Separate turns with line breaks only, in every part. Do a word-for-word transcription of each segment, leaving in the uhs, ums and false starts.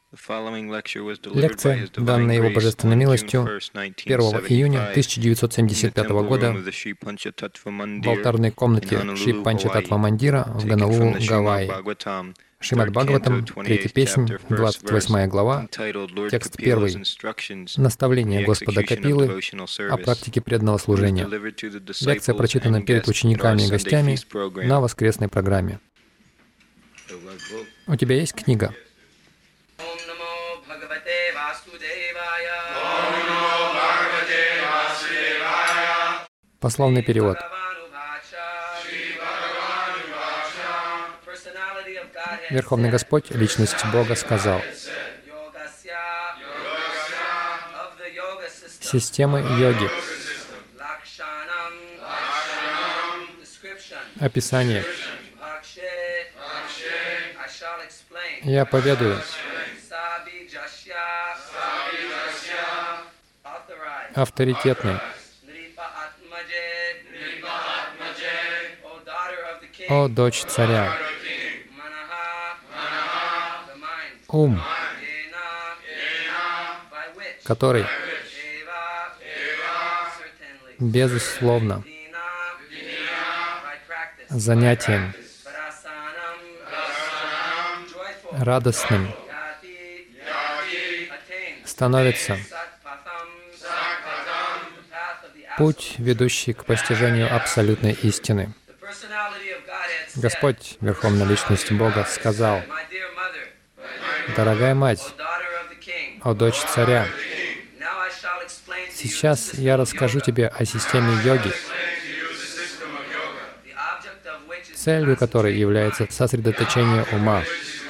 Лекция, данная Его Божественной милостью, первого июня тысяча девятьсот семьдесят пятого года в алтарной комнате Шри Панчататтва Мандира в Гонолулу, Гавайи. Шримад Бхагаватам, третья песнь, двадцать восьмая глава, текст первый. Наставление Господа Капилы о практике преданного служения. Лекция прочитана перед учениками и гостями на воскресной программе. У тебя есть книга? Пословный перевод. Верховный Господь, Личность Бога, сказал: системы йоги. Описание. Я поведаю. Авторитетный. О, дочь царя. Ум, который, безусловно, занятием, радостным становится путь, ведущий к постижению абсолютной истины. Господь, Верховная Личность Бога, сказал: «Дорогая мать, о дочь царя, сейчас я расскажу тебе о системе йоги, целью которой является сосредоточение ума.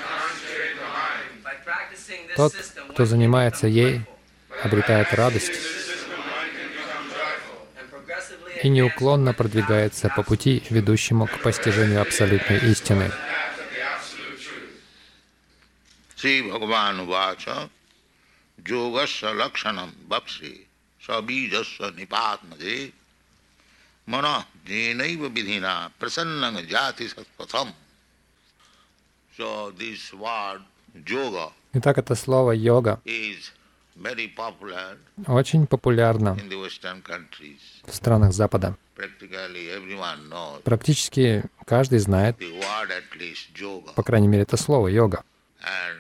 Тот, кто занимается ей, обретает радость и неуклонно продвигается по пути, ведущему к постижению абсолютной истины».
Sri Bhagavan Vacha Yogasya Lakshanam Bhapsi Sabijasya Nipatmade Mana Jenaiva Vidhina Prasannanga Jati Satpatham. So this word yoga
Итак, это слово «йога»
is very popular
очень популярно
in the Western countries.
в странах Запада.
Practically everyone knows
Практически каждый знает,
the word at least yoga.
по крайней мере, это слово «йога».
And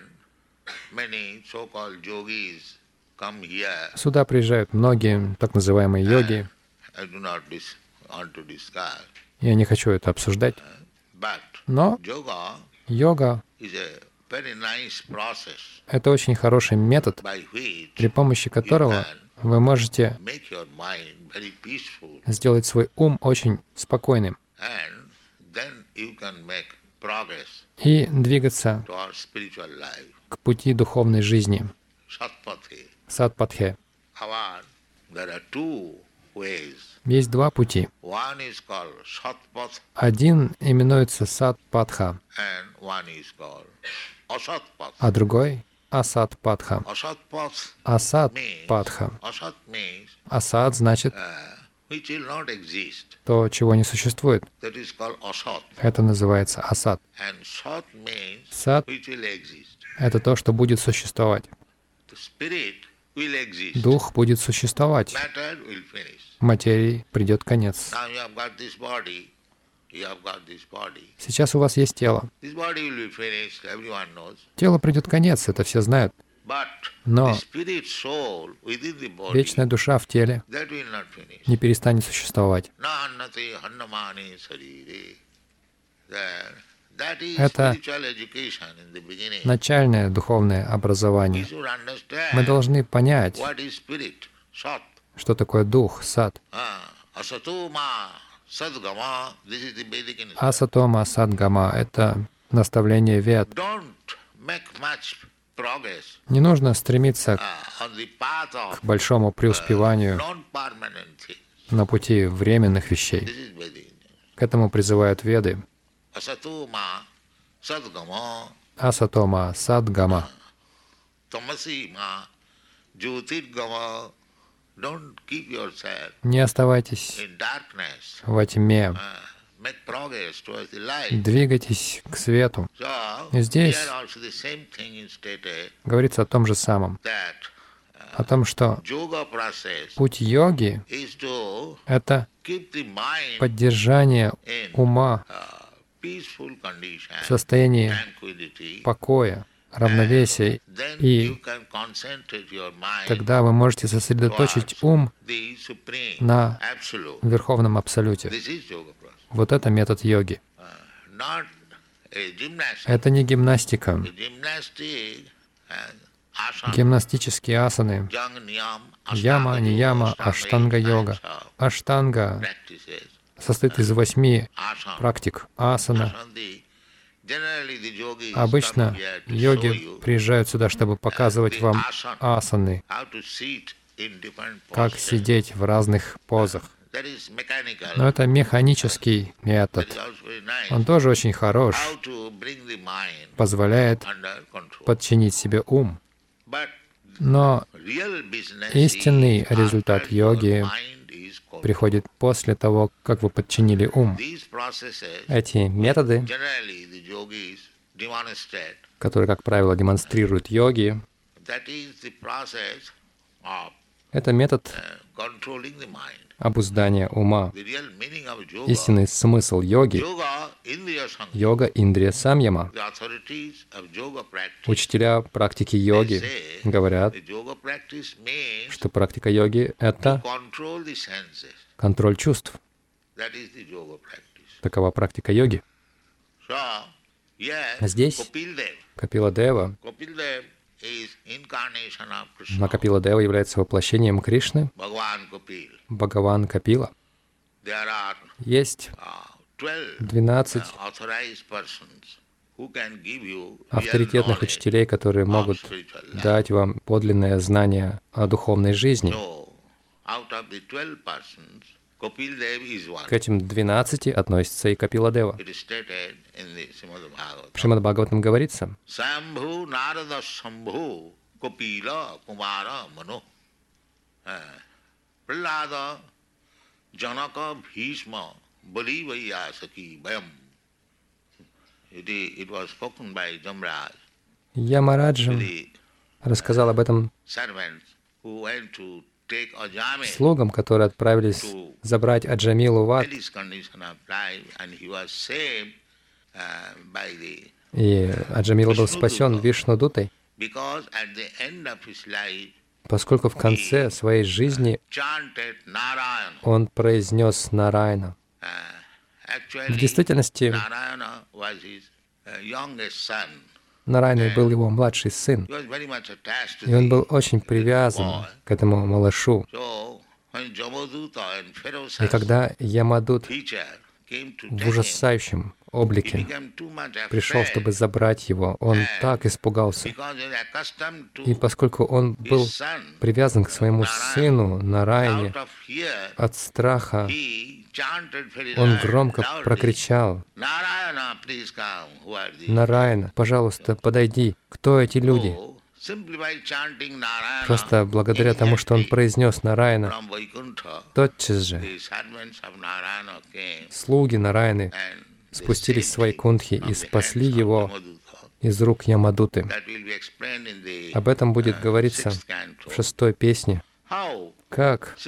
many so-called yogis come here.
Сюда приезжают многие так называемые йоги.
I do not dis- want to discuss.
Я не хочу это обсуждать.
But
Но
yoga
йога
is a very nice process
— это очень хороший метод,
by which
при помощи которого вы можете
make your mind very peaceful,
сделать свой ум очень спокойным
and then you can make progress
и двигаться
toward spiritual life.
к пути духовной жизни,
Satpathe.
садпатхе.
However, there are two ways.
Есть два пути.
One is called Satpath
Один именуется садпатха,
and one is called Asatpath.
а другой — асадпатха.
Asatpath means,
Асадпатха.
Asat means
Асад значит
uh, which will not exist.
то, чего не существует.
That is called Asat.
Это называется асад.
And Sat means
Сад
which will exist.
— это то, что будет существовать.
The spirit will exist.
Дух будет существовать.
Matter will finish.
Материи придет конец.
Now you have got this body. You have got this body.
Сейчас у вас есть тело.
This body will be finished. Everyone knows.
Тело придет конец, это все знают.
But
Но
the spirit soul within the body,
вечная душа в теле
that will not finish.
не перестанет существовать.
Nānnati hannamani sarire. There. That is
Это
spiritual education in the beginning.
Начальное духовное
We
образование.
should understand
Мы должны понять,
what is spirit, sat.
что такое дух, сад.
Ah, asato ma sadgama. This is the Vedic instruction.
Асатома, садгама — это наставление вед.
Don't make much progress
Не нужно стремиться
uh, on the path of
к большому преуспеванию
non-permanent things.
на пути временных вещей.
This is Vedic.
К этому призывают веды.
Asato ma sadgama.
Асатома, садгама.
Tamasi ma jyotirgama. Don't keep yourself
Не оставайтесь
in darkness.
во тьме,
Uh,
Двигайтесь к свету. И здесь говорится о том же самом, о том, что путь йоги — это поддержание ума в состоянии покоя, равновесия, и тогда вы можете сосредоточить ум на Верховном Абсолюте. Вот это метод йоги. Это не гимнастика. Гимнастические асаны, яма, нияма, аштанга-йога. Аштанга состоит из восьми практик асана. Обычно йоги приезжают сюда, чтобы показывать вам асаны, как сидеть в разных позах. Но это механический метод. Он тоже очень хорош, позволяет подчинить себе ум. Но истинный результат йоги приходит после того, как вы подчинили ум. Эти методы, которые, как правило, демонстрируют йоги, это метод обуздания ума. Истинный смысл йоги — йога индрия самьяма. Учителя практики йоги говорят, что практика йоги — это контроль чувств. Такова практика йоги. Здесь Капиладева, Капиладева является воплощением Кришны, Бхагаван Капила. Есть двенадцать авторитетных учителей, которые могут дать вам подлинное знание о духовной жизни. К этим двенадцати относится и Капиладева. В Шримад Бхагаватам говорится: Ямараджа рассказал об этом слугам, которые отправились забрать Аджамилу в ад. И Аджамила был спасен Вишнудутой, поскольку в конце своей жизни он произнес Нараяна. В действительности, Нараяна был его младший сын, и он был очень привязан к этому малышу. И когда Ямадут в ужасающем облике пришел, чтобы забрать его, он так испугался. И поскольку он был привязан к своему сыну Нараяне, от страха он громко прокричал: «Нараяна, пожалуйста, подойди. Кто эти люди?» Просто благодаря тому, что он произнес Нараяна, тотчас же слуги Нараяны спустились с Вайкунтхи и спасли его из рук Ямадуты. Об этом будет говориться в шестой песне. Как,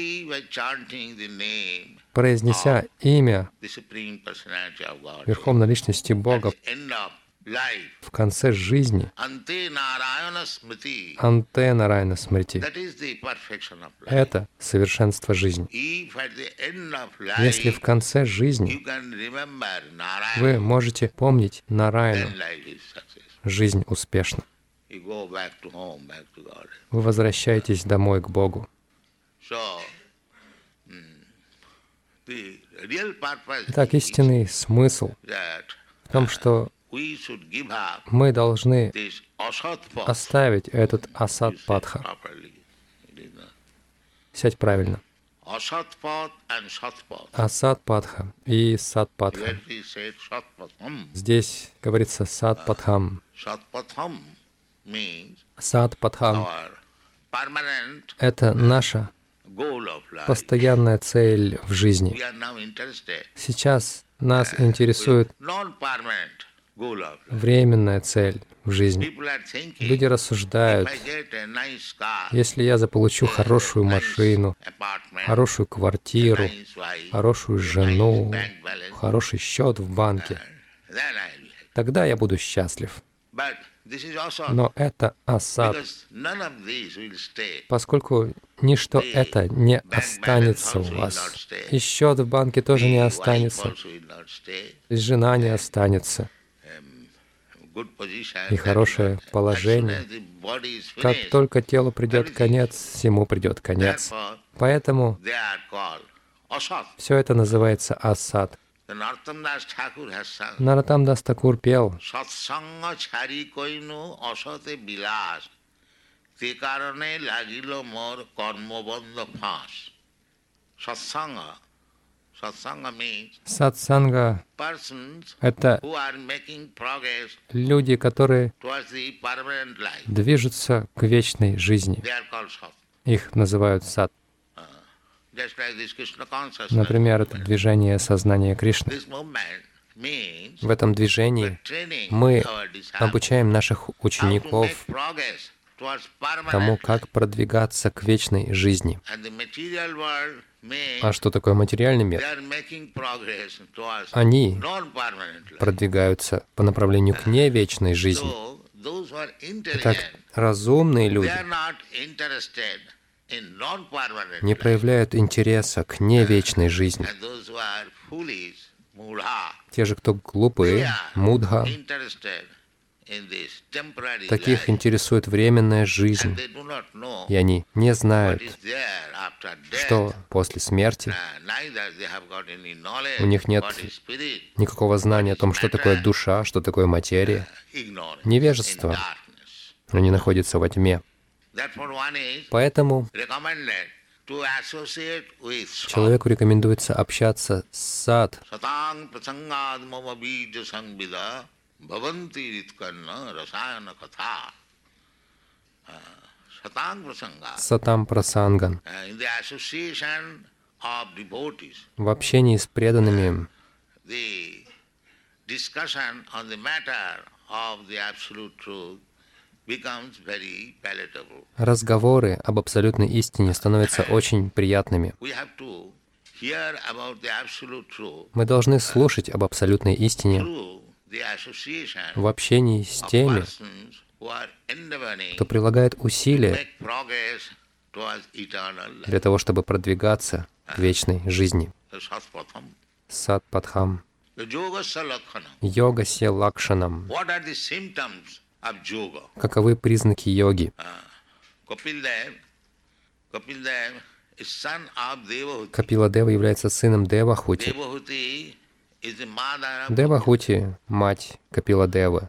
произнеся имя Верховной Личности Бога в конце жизни, Анте Нараяна Смрити, это совершенство жизни. Если в конце жизни вы можете помнить Нараяну, жизнь успешна. Вы возвращаетесь домой к Богу. Итак, истинный смысл в том, что мы должны оставить этот асад-падха. Сядь правильно. Асад-падха и сад-падха. Здесь говорится сад-падхам. Сад-падхам — это наша постоянная цель в жизни. Сейчас Нас интересует временная цель в жизни. Люди рассуждают, если я заполучу хорошую машину, хорошую квартиру, хорошую жену, хороший счет в банке, тогда я буду счастлив. Но это асад, поскольку ничто это не останется у вас. И счет в банке тоже не останется, и жена не останется, и хорошее положение. Как только телу придет конец, всему придет конец. Поэтому все это называется асад. Нароттам Дас Такур пел: сатсанга — это люди, которые движутся к вечной жизни. Их называют сат. Например, это движение сознания Кришны. В этом движении мы обучаем наших учеников тому, как продвигаться к вечной жизни. А что такое материальный мир? Они продвигаются по направлению к невечной жизни. Итак, разумные люди не проявляют интереса к невечной жизни. Те же, кто глупые, мудха, таких интересует временная жизнь, и они не знают, что после смерти. У них нет никакого знания о том, что такое душа, что такое материя. Невежество. Они находятся во тьме. Поэтому человеку рекомендуется общаться с сад. Сатам прасанган. В общении с преданными разговоры об абсолютной истине становятся очень приятными. Мы должны слушать об абсолютной истине в общении с теми, кто прилагает усилия для того, чтобы продвигаться к вечной жизни. Сатпадхам. Йогасья лакшанам. Каковы признаки йоги? Капиладева является сыном Девахути. Девахути — мать Капиладевы.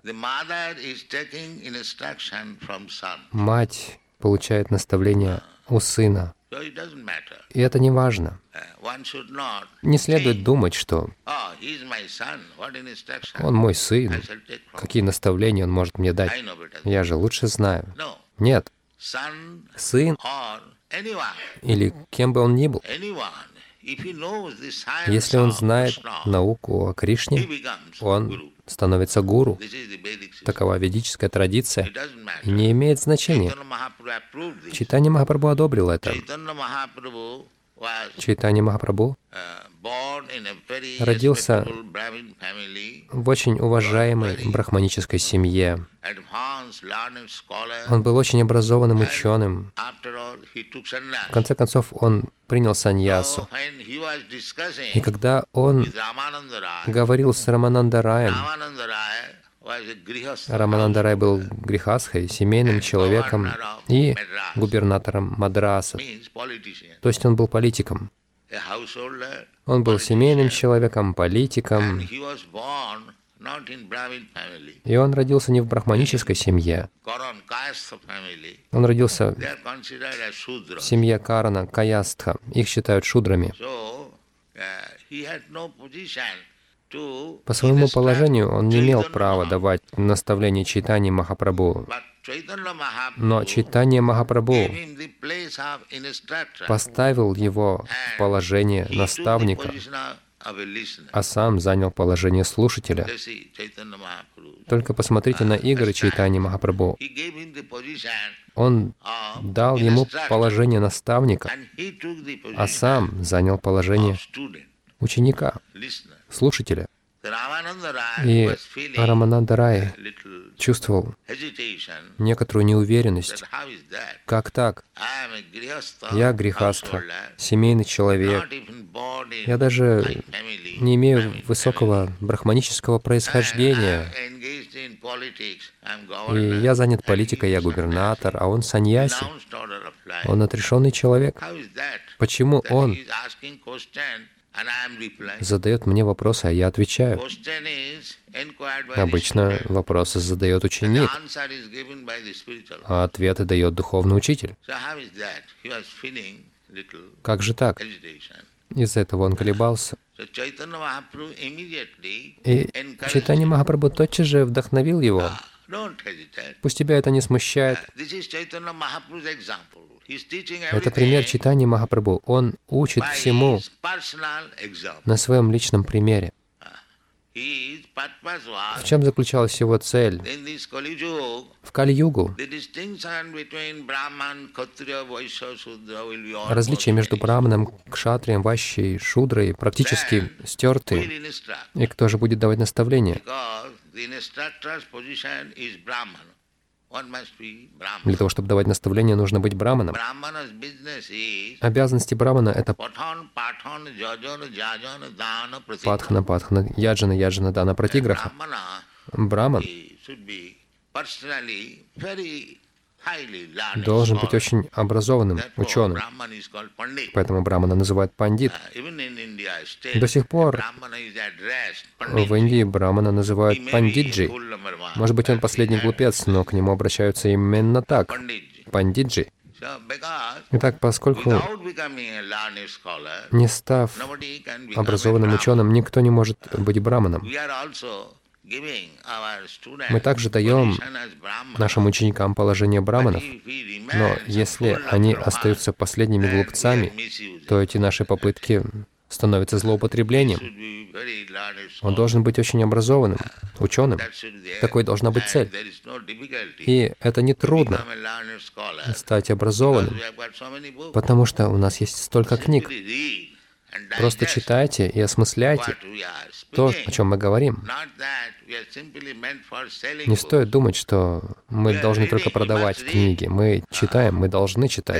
Мать получает наставление у сына. И это не важно. Не следует думать, что он мой сын, какие наставления он может мне дать. Я же лучше знаю. Нет. Сын или кем бы он ни был, если он знает науку о Кришне, он становится гуру. Такова ведическая традиция. И не имеет значения. Чайтанья Махапрабху одобрил это. Чайтанья Махапрабху родился в очень уважаемой брахманической семье. Он был очень образованным ученым. В конце концов, он принял саньясу. И когда он говорил с Рамананда Раем, Рамананда Рай был грихастхой, семейным человеком и губернатором Мадраса. То есть он был политиком. Он был семейным человеком, политиком. И он родился не в брахманической семье. Он родился в семье Карана, Каястха. Их считают шудрами. По своему положению он не имел права давать наставления Чайтаньи Махапрабху. Но Чайтанья Махапрабху поставил его в положение наставника. а сам занял положение слушателя. Только посмотрите на игры Чайтаньи Махапрабху. Он дал ему положение наставника, а сам занял положение ученика, слушателя. И Рамананда Рай чувствовал некоторую неуверенность. Как так? Я грихастха, семейный человек. Я даже не имею высокого брахманического происхождения. И я занят политикой, я губернатор, а он саньяси. Он отрешенный человек. Почему он задает мне вопросы, а я отвечаю? Обычно вопросы задает ученик, а ответы дает духовный учитель. Как же так? Из-за этого он колебался. И Чайтанья Махапрабху тотчас же вдохновил его. Пусть тебя это не смущает. Это пример Чайтаньи Махапрабху. Он учит всему на своем личном примере. В чем заключалась его цель? В Кали-югу различия между браманом, кшатрием, вайшьей, шудрой практически стерты. И кто же будет давать наставления? Для того, чтобы давать наставления, нужно быть браманом. Обязанности брамана — это патхана, патхана, яджана, яджана, дана, пратиграха. Браман должен быть очень образованным, ученым. Поэтому брамана называют пандит. До сих пор в Индии брамана называют пандиджи. Может быть, он последний глупец, но к нему обращаются именно так — пандиджи. Итак, поскольку, не став образованным ученым, никто не может быть браманом, мы также даем нашим ученикам положение браманов, но если они остаются последними глупцами, то эти наши попытки становятся злоупотреблением. Он должен быть очень образованным, ученым. Такой должна быть цель. И это не трудно стать образованным, потому что у нас есть столько книг. Просто читайте и осмысляйте то, о чем мы говорим. Не стоит думать, что мы должны только продавать книги. Мы читаем, мы должны читать.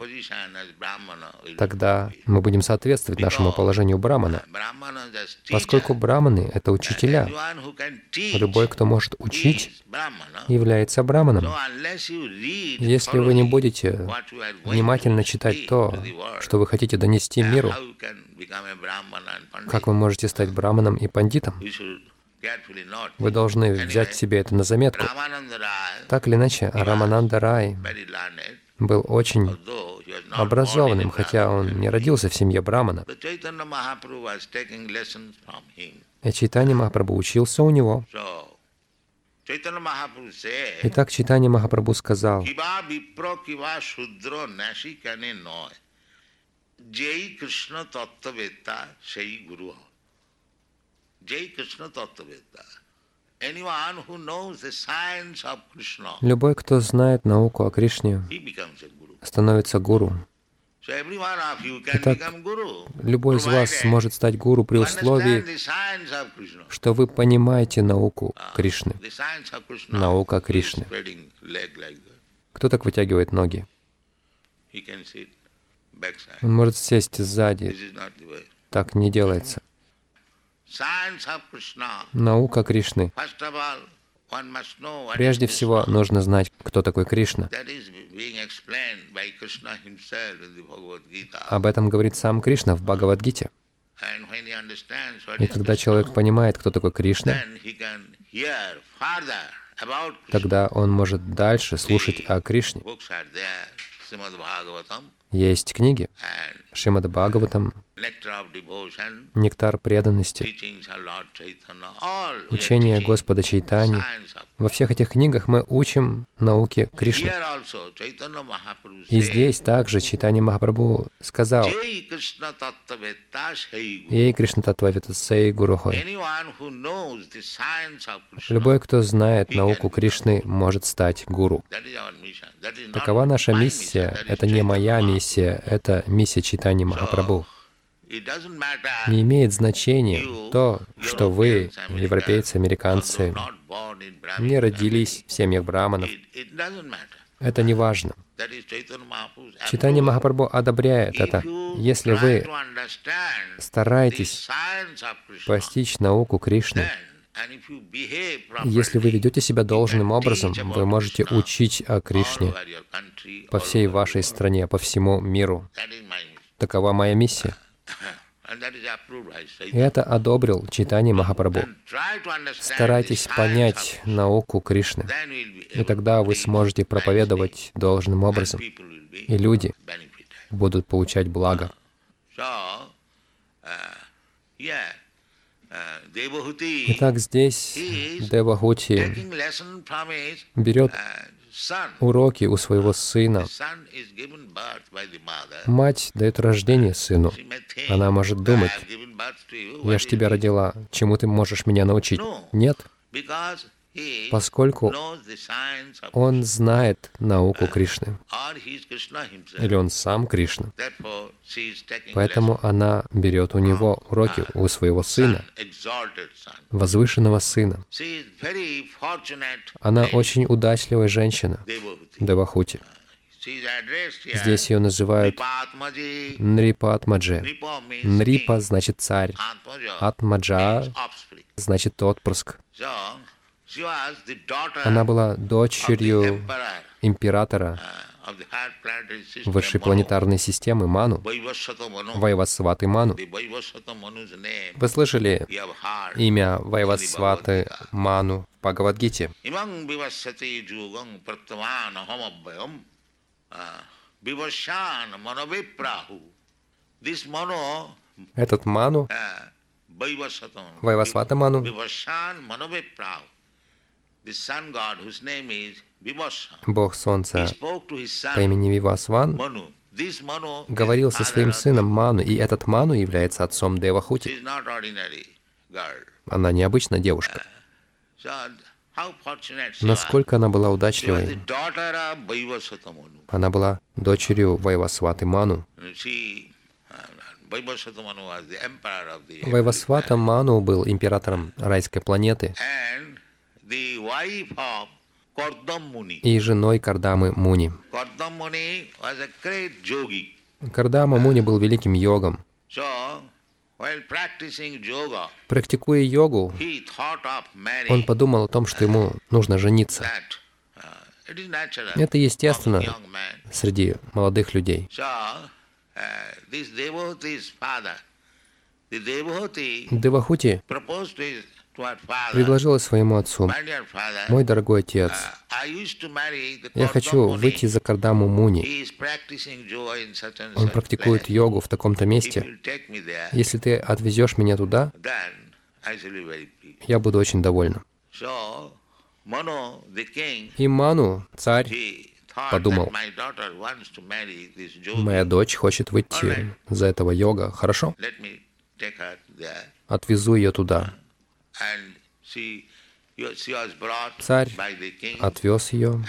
Тогда мы будем соответствовать нашему положению брамана. Поскольку браманы — это учителя, любой, кто может учить, является браманом. Если вы не будете внимательно читать то, что вы хотите донести миру, как вы можете стать браманом и пандитом? Вы должны взять себе это на заметку. Так или иначе, Рамананда Рай был очень образованным, хотя он не родился в семье брамана. И Чайтанья Махапрабху учился у него. Итак, Чайтанья Махапрабху сказал: Джей Кришна Таттваведта Шей Гуру. Джей Кришна Таттваведта. Любой, кто знает науку о Кришне, становится гуру. Итак, любой из вас сможет стать гуру при условии, что вы понимаете науку Кришны. Наука Кришны. Кто так вытягивает ноги? Он может сесть сзади. Так не делается. Наука Кришны. Прежде всего, нужно знать, кто такой Кришна. Об этом говорит сам Кришна в Бхагавад-гите. И когда человек понимает, кто такой Кришна, тогда он может дальше слушать о Кришне. Есть книги Шримад Бхагаватам, Нектар преданности, учение Господа Чайтани. Во всех этих книгах мы учим науке Кришны. И здесь также Чайтанья Махапрабху сказал: «Ей Кришна Таттва Сей Гурухой». Любой, кто знает науку Кришны, может стать гуру. Такова наша миссия. Это не моя миссия, это миссия Чайтаньи Махапрабху. Не имеет значения то, что вы, европейцы, американцы, не родились в семьях браманов. Это не важно. Чайтанья Махапрабху одобряет это. Если вы стараетесь постичь науку Кришны, если вы ведете себя должным образом, вы можете учить о Кришне по всей вашей стране, по всему миру. Такова моя миссия. И это одобрил Чайтанья Махапрабху. Старайтесь понять науку Кришны, и тогда вы сможете проповедовать должным образом, и люди будут получать благо. Итак, здесь Девахути берет уроки у своего сына. Мать дает рождение сыну. Она может думать: «Я ж тебя родила, чему ты можешь меня научить?» Нет, поскольку он знает науку Кришны, или он сам Кришна. Поэтому она берет у него уроки у своего сына, возвышенного сына. Она очень удачливая женщина, Девахути. Здесь ее называют Нрипа-атмадже. Нрипа значит царь, Атмаджа значит отпрыск. Она была дочерью императора высшей планетарной системы Ману, Вайвасваты Ману. Вы слышали имя Вайвасваты Ману в Бхагавад-гите? Этот Ману, Вайвасвата Ману, Бог Солнца по имени Вивасван, говорил со своим сыном Ману, и этот Ману является отцом Девахути. Она необычная девушка. Насколько она была удачливой. Она была дочерью Вайвасваты Ману. Вайвасвата Ману был императором райской планеты и женой Кардамы Муни. Кардама Муни был великим йогом. Практикуя йогу, он подумал о том, что ему нужно жениться. Это естественно среди молодых людей. Девахути предложила своему отцу: «Мой дорогой отец, я хочу выйти за Кардаму Муни. Он практикует йогу в таком-то месте. Если ты отвезешь меня туда, я буду очень довольна». И Ману, царь, подумал: «Моя дочь хочет выйти за этого йога. Хорошо, отвезу ее туда». Царь отвез ее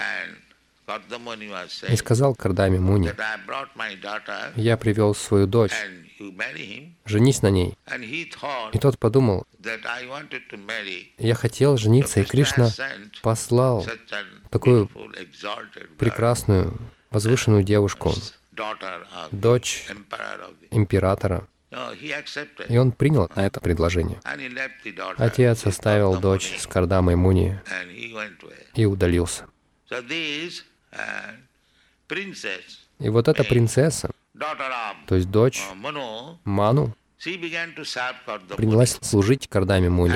и сказал Кардаме Муни: «Я привел свою дочь, женись на ней». И тот подумал: «Я хотел жениться, и Кришна послал такую прекрасную, возвышенную девушку, дочь императора». И он принял на это предложение. Отец оставил дочь с Кардамой Муни и удалился. И вот эта принцесса, то есть дочь Ману, принялась служить Кардаме Муни.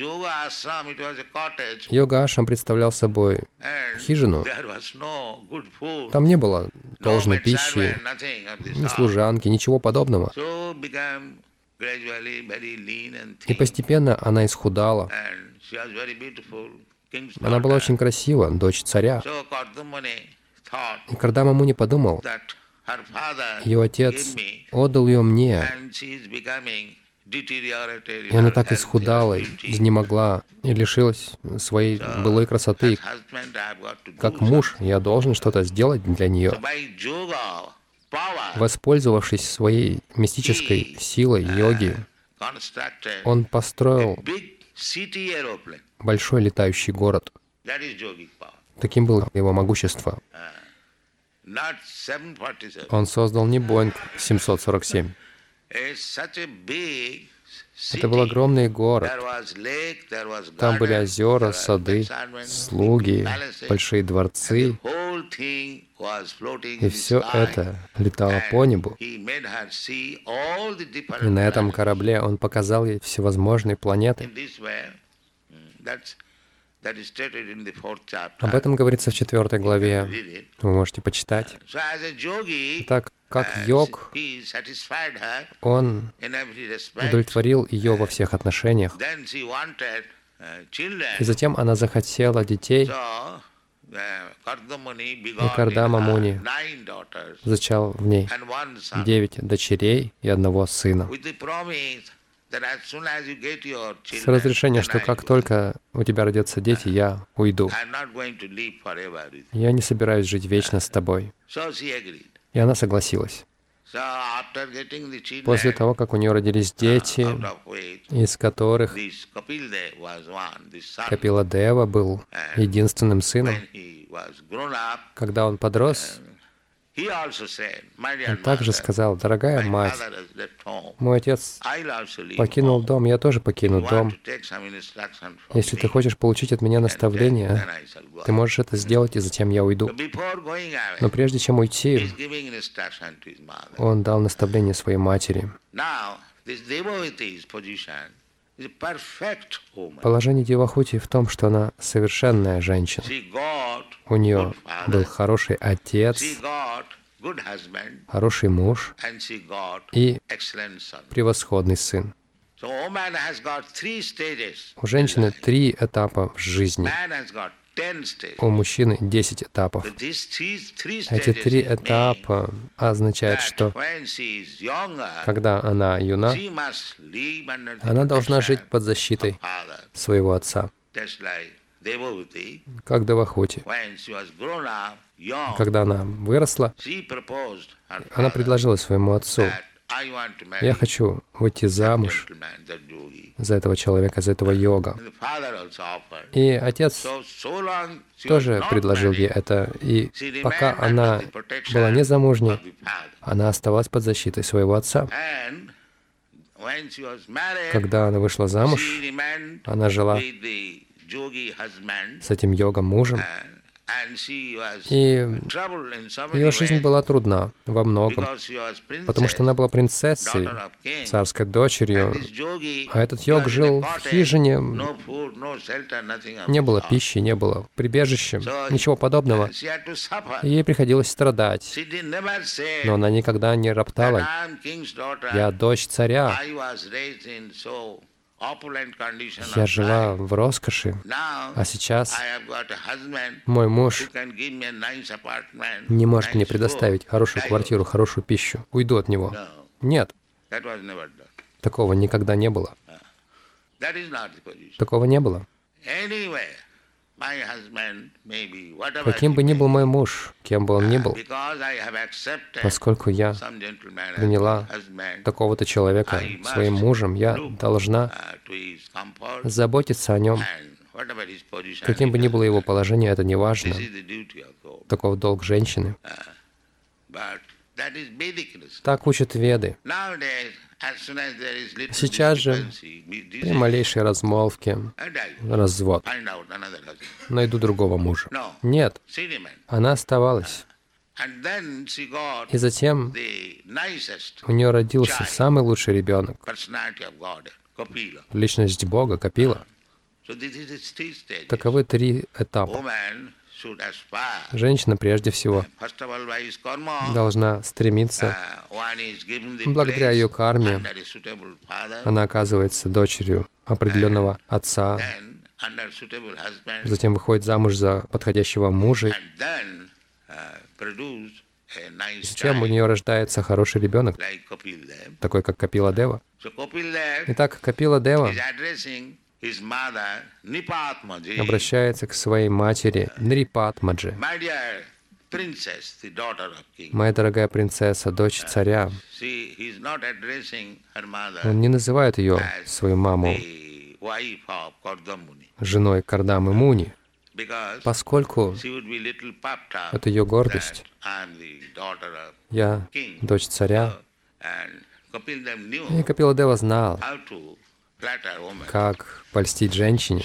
Йога-ашрам представлял собой хижину. Там не было должной пищи, ни служанки, ничего подобного. И постепенно она исхудала. Она была очень красива, дочь царя. И Кардама Муни подумал, ее отец отдал ее мне, и она так исхудала, изнемогла и лишилась своей былой красоты. Как муж, я должен что-то сделать для нее. Воспользовавшись своей мистической силой йоги, он построил большой летающий город. Таким было его могущество. Он создал не Боинг семьсот сорок семь. Это был огромный город. Там были озера, сады, слуги, большие дворцы. И все это летало по небу. И на этом корабле он показал ей всевозможные планеты. Об этом говорится в четвертой главе. Вы можете почитать. Так как йог, он удовлетворил ее во всех отношениях. И затем она захотела детей. И Кардама Муни зачал в ней девять дочерей и одного сына. С разрешения, что как только у тебя родятся дети, я уйду. Я не собираюсь жить вечно с тобой. И она согласилась. После того, как у нее родились дети, из которых Капиладева был единственным сыном, когда он подрос, он также сказал: «Дорогая мать, мой отец покинул дом, я тоже покину дом. Если ты хочешь получить от меня наставление, ты можешь это сделать, и затем я уйду». Но прежде чем уйти, он дал наставление своей матери. Положение Девахути в том, что она совершенная женщина. У нее был хороший отец, хороший муж и превосходный сын. У женщины три этапа в жизни. У мужчины десять этапов. Эти три этапа означают, что когда она юна, она должна жить под защитой своего отца, как Девахути. Когда она выросла, она предложила своему отцу: «Я хочу выйти замуж за этого человека, за этого йога». И отец тоже предложил ей это. И пока она была не замужней, она оставалась под защитой своего отца. Когда она вышла замуж, она жила с этим йогом-мужем. И ее жизнь была трудна во многом, потому что она была принцессой, царской дочерью, а этот йог жил в хижине, не было пищи, не было прибежища, ничего подобного. И ей приходилось страдать. Но она никогда не роптала: «Я дочь царя. Я жила в роскоши, а сейчас мой муж не может мне предоставить хорошую квартиру, хорошую пищу. Уйду от него». Нет, такого никогда не было. Такого не было. Каким бы ни был мой муж, кем бы он ни был, поскольку я приняла такого-то человека своим мужем, я должна заботиться о нем. Каким бы ни было его положение, это не важно. Таков долг женщины. Так учат Веды. Сейчас же, при малейшей размолвке, развод. Найду другого мужа. Нет, она оставалась. И затем у нее родился самый лучший ребенок, личность Бога, Капила. Таковы три этапа. Женщина прежде всего должна стремиться, благодаря ее карме, она оказывается дочерью определенного отца, затем выходит замуж за подходящего мужа, затем у нее рождается хороший ребенок, такой как Капила Дева. Итак, Капила Дева обращается к своей матери Нрипатмаджи. «Моя дорогая принцесса, дочь царя». Он не называет ее, свою маму, женой Кардамы Муни, поскольку это ее гордость. «Я дочь царя». И Капила Дева знал, как польстить женщине.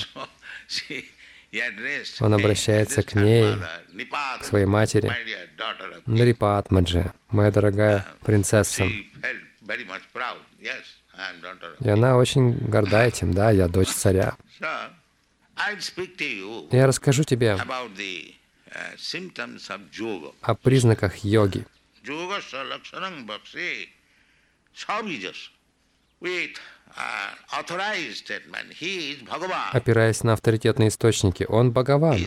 Он обращается к ней, к своей матери, Нрипатмаджи, моя дорогая принцесса. И она очень горда этим, да, я дочь царя. Я расскажу тебе о признаках йоги. Опираясь на авторитетные источники, он Бхагаван,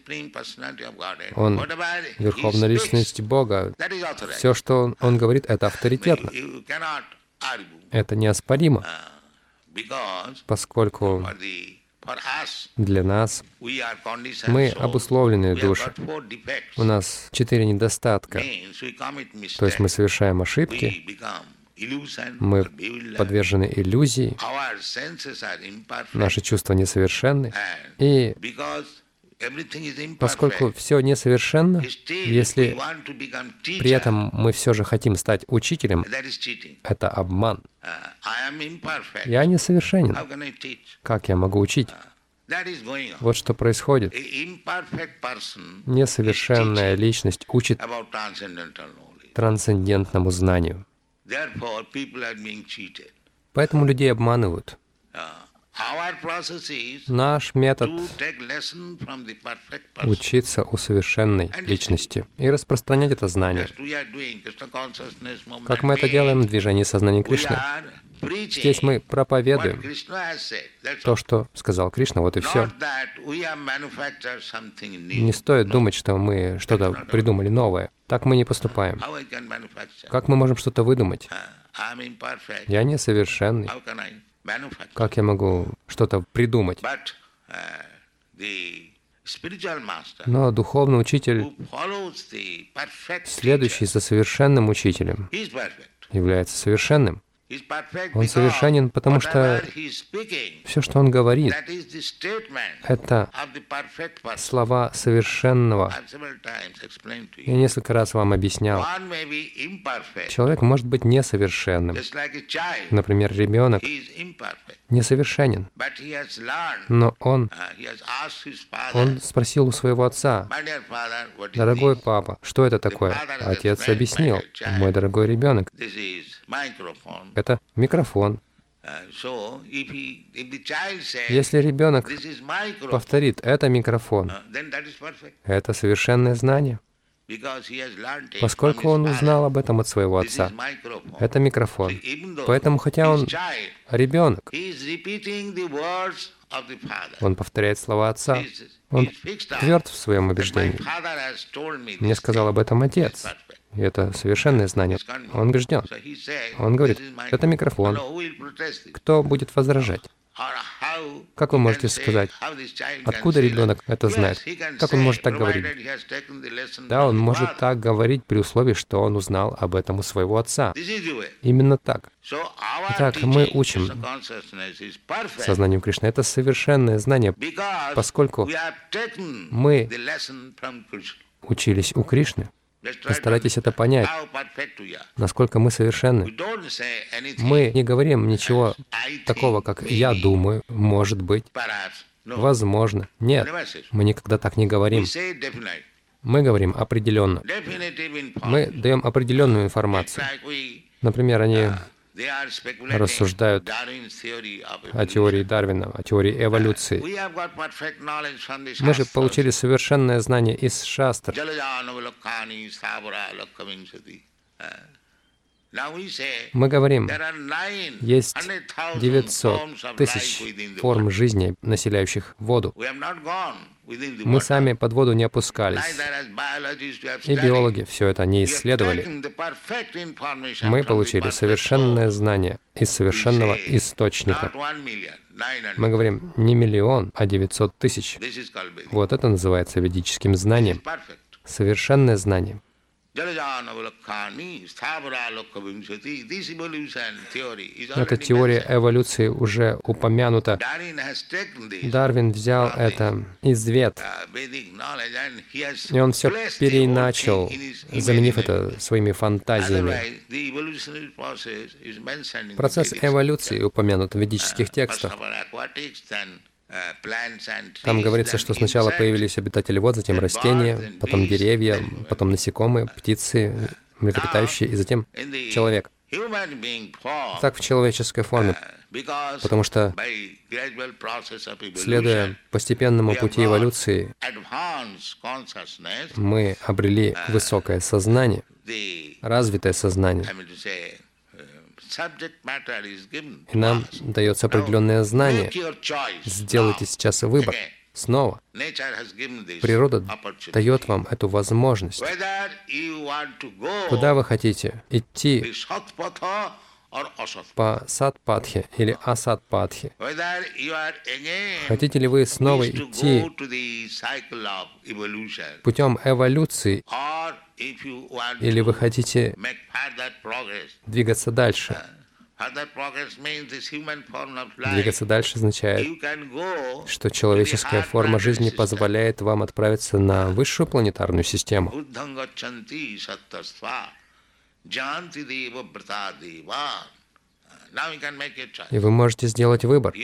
он Верховная Личность Бога. Все, что он, он говорит, это авторитетно. Это неоспоримо, поскольку для нас мы обусловленные души. У нас четыре недостатка. То есть мы совершаем ошибки, мы подвержены иллюзии, наши чувства несовершенны. И поскольку все несовершенно, если при этом мы все же хотим стать учителем, это обман. Я несовершенен. Как я могу учить? Вот что происходит. Несовершенная личность учит трансцендентному знанию. Поэтому людей обманывают. Наш метод — учиться у совершенной личности и распространять это знание. Как мы это делаем в движении сознания Кришны? Здесь мы проповедуем то, что сказал Кришна, вот и все. Не стоит думать, что мы что-то придумали новое. Так мы не поступаем. Как мы можем что-то выдумать? Я несовершенный. Как я могу что-то придумать? Но духовный учитель, следующий за совершенным учителем, является совершенным. Он совершенен, потому что все, что он говорит, это слова совершенного. Я несколько раз вам объяснял. Человек может быть несовершенным. Например, ребенок несовершенен. Но он, он спросил у своего отца: «Дорогой папа, что это такое?» Отец объяснил: «Мой дорогой ребенок, это микрофон». Если ребенок повторит «это микрофон», это совершенное знание, поскольку он узнал об этом от своего отца. Это микрофон. Поэтому, хотя он ребенок, он повторяет слова отца. Он тверд в своем убеждении. Мне сказал об этом отец. И это совершенное знание. Он убежден. Он говорит: это микрофон. Кто будет возражать? Как вы можете сказать, откуда ребенок это знает? Как он может так говорить? Да, он может так говорить при условии, что он узнал об этом у своего отца. Именно так. Итак, мы учим сознанием Кришны. Это совершенное знание, поскольку мы учились у Кришны. Постарайтесь это понять, насколько мы совершенны. Мы не говорим ничего такого, как «я думаю», «может быть», «возможно». Нет, мы никогда так не говорим. Мы говорим определенно. Мы даем определенную информацию. Например, они рассуждают о теории Дарвина, о теории эволюции. Мы же получили совершенное знание из шастр. Мы говорим, есть девятьсот тысяч форм жизни, населяющих воду. Мы сами под воду не опускались. И биологи все это не исследовали. Мы получили совершенное знание из совершенного источника. Мы говорим не миллион, а девятьсот тысяч. Вот это называется ведическим знанием. Совершенное знание. Эта теория эволюции уже упомянута. Дарвин взял это из вед, и он все переиначил, заменив это своими фантазиями. Процесс эволюции упомянут в ведических текстах. Там говорится, что сначала появились обитатели вод, затем растения, потом деревья, потом насекомые, птицы, млекопитающие, и затем человек. Так в человеческой форме, потому что, следуя постепенному пути эволюции, мы обрели высокое сознание, развитое сознание. И нам дается определенное знание. Сделайте сейчас выбор. Снова. Природа дает вам эту возможность. Куда вы хотите идти? По садпатхе или асадпатхе? Хотите ли вы снова идти путем эволюции? Или вы хотите двигаться дальше? Двигаться дальше означает, что человеческая форма жизни позволяет вам отправиться на высшую планетарную систему. И вы можете сделать выбор.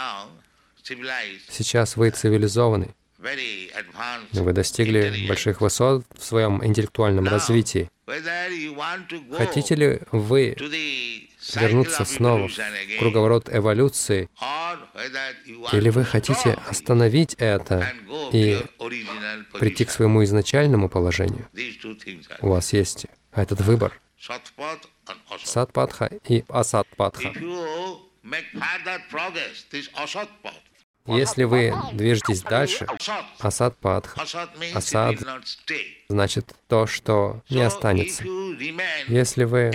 Сейчас вы цивилизованы. Вы достигли больших высот в своем интеллектуальном развитии. Хотите ли вы вернуться снова в круговорот эволюции, или вы хотите остановить это и прийти к своему изначальному положению? У вас есть этот выбор. Садпатха и асадпатха. Если вы движетесь дальше, асадпатха, асад значит то, что не останется. Если вы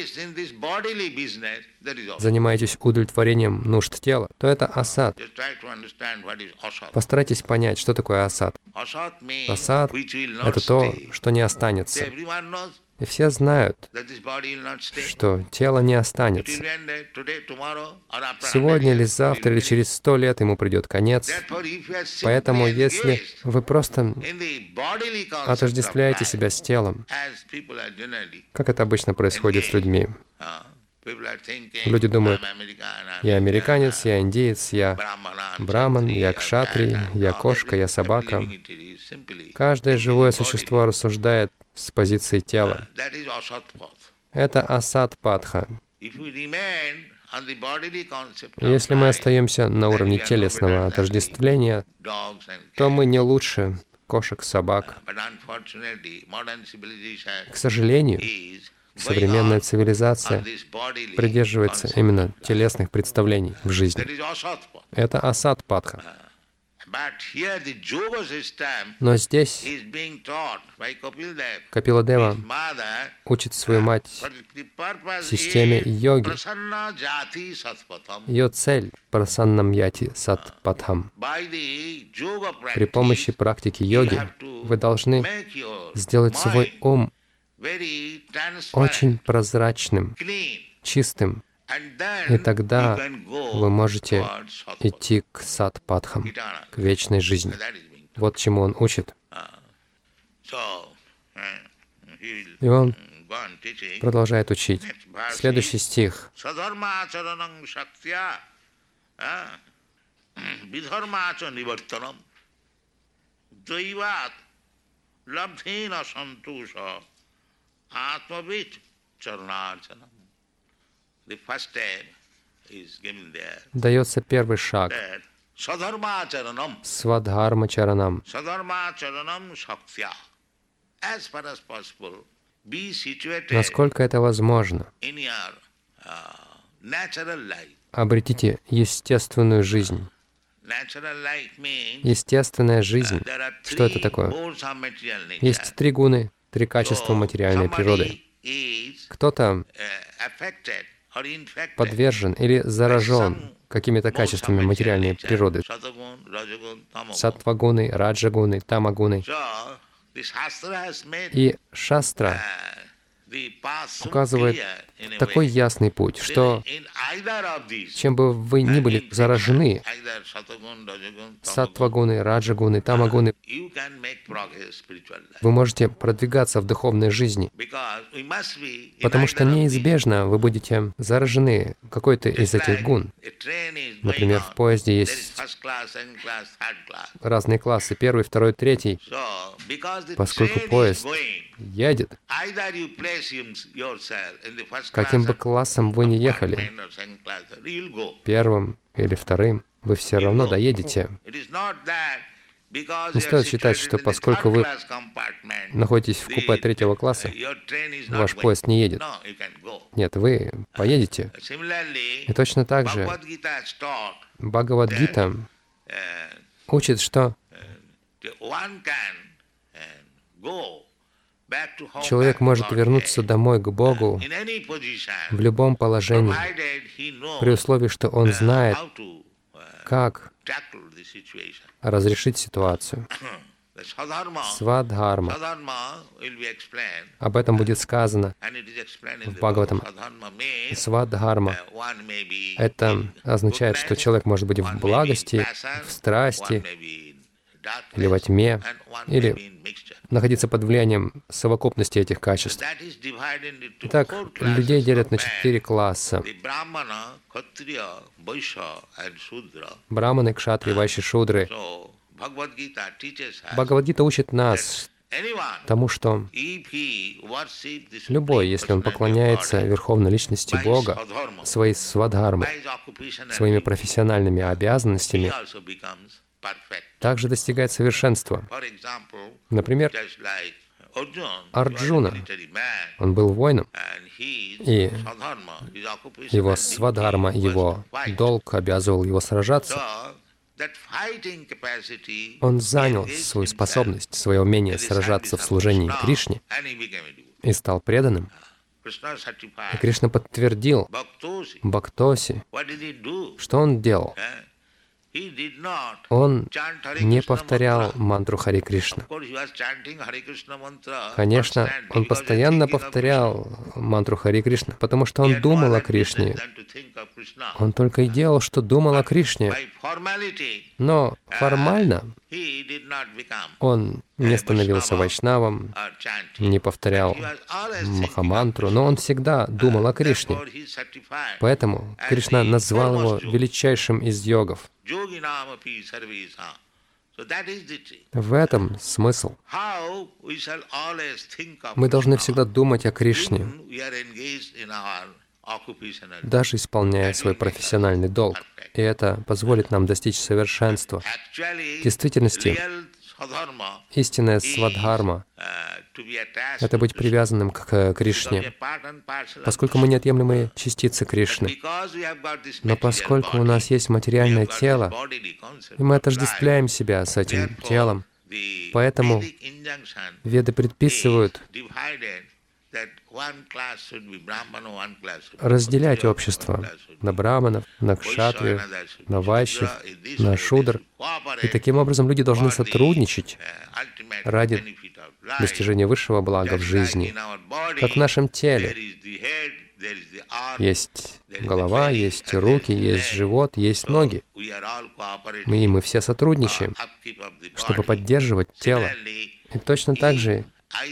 занимаетесь удовлетворением нужд тела, то это асад. Постарайтесь понять, что такое асад. Асад — это то, что не останется. И все знают, что тело не останется. Сегодня или завтра, или через сто лет ему придет конец. Поэтому, если вы просто отождествляете себя с телом, как это обычно происходит с людьми, люди думают, я американец, я индиец, я браман, я кшатрий, я кошка, я собака. Каждое живое существо рассуждает с позиции тела. Это асадпатха. Если мы остаемся на уровне телесного отождествления, то мы не лучше кошек, собак. К сожалению, современная цивилизация придерживается именно телесных представлений в жизни. Это асадпатха. Но здесь Капиладева учит свою мать системе йоги. Ее цель — прасаннамьяти сатпатхам. При помощи практики йоги вы должны сделать свой ум очень прозрачным, чистым, и тогда вы можете идти к сатпатхам, к вечной жизни. Вот чему он учит. И он продолжает учить. Следующий стих. Дается первый шаг. Свадхарма-чаранам. Насколько это возможно, обретите естественную жизнь. Естественная жизнь. Что это такое? Есть три гуны, три качества материальной природы. Кто-то подвержен или заражен какими-то качествами материальной природы. Саттвагуны, раджагуны, тамагуны. И шастра указывает такой ясный путь, что чем бы вы ни были заражены, саттвагуны, раджагуны, тамагуны, вы можете продвигаться в духовной жизни, потому что неизбежно вы будете заражены какой-то из этих гун. Например, в поезде есть разные классы, первый, второй, третий. Поскольку поезд едет, каким бы классом вы ни ехали, первым или вторым, вы все равно доедете. Не стоит считать, что поскольку вы находитесь в купе третьего класса, ваш поезд не едет. Нет, вы поедете. И точно так же Бхагавад-гита учит, что человек может вернуться домой к Богу в любом положении, при условии, что он знает, как разрешить ситуацию. Свадхарма. Об этом будет сказано в Бхагаватам. Свадхарма. Это означает, что человек может быть в благости, в страсти, или во тьме, или находиться под влиянием совокупности этих качеств. Итак, людей делят на четыре класса. Браманы, кшатри, вайши, шудры. Бхагавад-гита учит нас тому, что любой, если он поклоняется Верховной Личности Бога, своей свадхармой, своими профессиональными обязанностями, также достигает совершенства. Например, Арджуна, он был воином, и его свадхарма, его долг обязывал его сражаться. Он занял свою способность, свое умение сражаться в служении Кришне и стал преданным. И Кришна подтвердил Бхактоси. Что он делал? Он не повторял мантру Хари Кришна. Конечно, он постоянно повторял мантру Хари Кришна, потому что он думал о Кришне. Он только и делал, что думал о Кришне. Но формально он не становился вайшнавом, не повторял махамантру, но он всегда думал о Кришне. Поэтому Кришна назвал его величайшим из йогов. В этом смысл. Мы должны всегда думать о Кришне, даже исполняя свой профессиональный долг. И это позволит нам достичь совершенства. В действительности, истинная свадхарма — это быть привязанным к Кришне, поскольку мы неотъемлемые частицы Кришны. Но поскольку у нас есть материальное тело, и мы отождествляем себя с этим телом, поэтому Веды предписывают разделять общество на браманов, на кшатриев, на вайшьев, на шудр. И таким образом люди должны сотрудничать ради достижения высшего блага в жизни. Как в нашем теле есть голова, есть руки, есть живот, есть ноги. Мы, и мы все сотрудничаем, чтобы поддерживать тело. И точно так же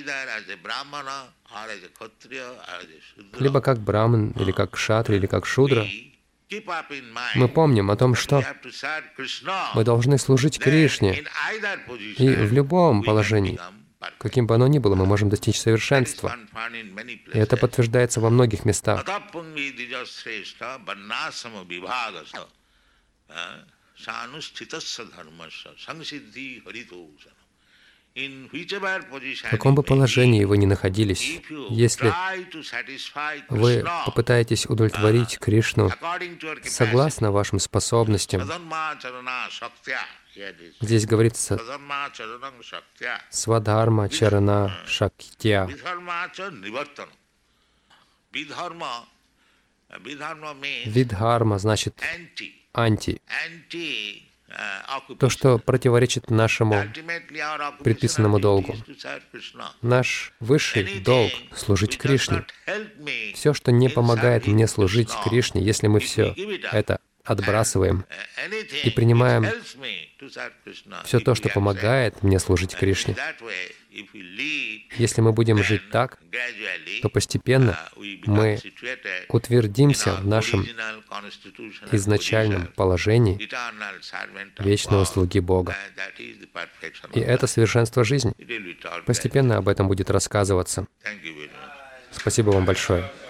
либо как браман, или как кшатри, или как шудра, мы помним о том, что мы должны служить Кришне, и в любом положении Каким бы оно ни было, мы можем достичь совершенства. И это подтверждается во многих местах. В каком бы положении вы ни находились, если вы попытаетесь удовлетворить Кришну согласно вашим способностям, здесь говорится «свадхарма чарана шактя». Видхарма значит «анти». То, что противоречит нашему предписанному долгу. Наш высший долг — служить Кришне. Все, что не помогает мне служить Кришне, если мы все это отбрасываем и принимаем все то, что помогает мне служить Кришне, если мы будем жить так, то постепенно мы утвердимся в нашем изначальном положении вечного слуги Бога. И это совершенство жизни. Постепенно об этом будет рассказываться. Спасибо вам большое.